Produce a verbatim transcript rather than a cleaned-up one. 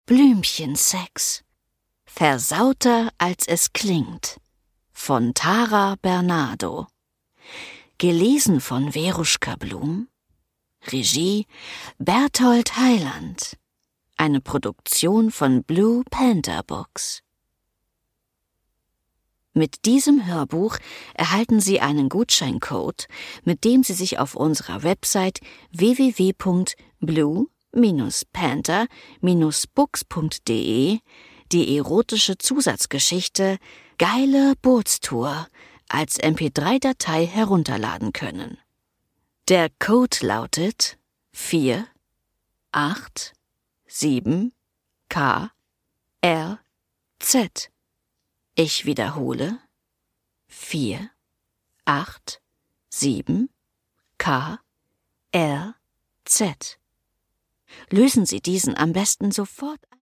Blümchensex. Versauter als es klingt. Von Tara Bernardo. Gelesen von Veruschka Blum. Regie Berthold Heiland. Eine Produktion von Blue Panther Books. Mit diesem Hörbuch erhalten Sie einen Gutscheincode, mit dem Sie sich auf unserer Website w w w punkt blue Panther Books punkt de die erotische Zusatzgeschichte Geile Bootstour als M P drei Datei herunterladen können. Der Code lautet vier acht sieben K R Z. Ich wiederhole: vier acht sieben K R Z. Lösen Sie diesen am besten sofort ein.